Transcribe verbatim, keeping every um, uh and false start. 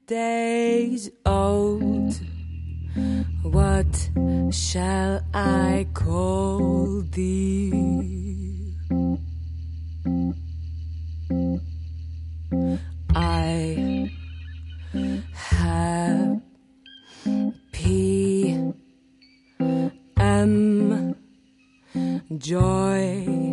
days old. What shall I call thee? I have P M joy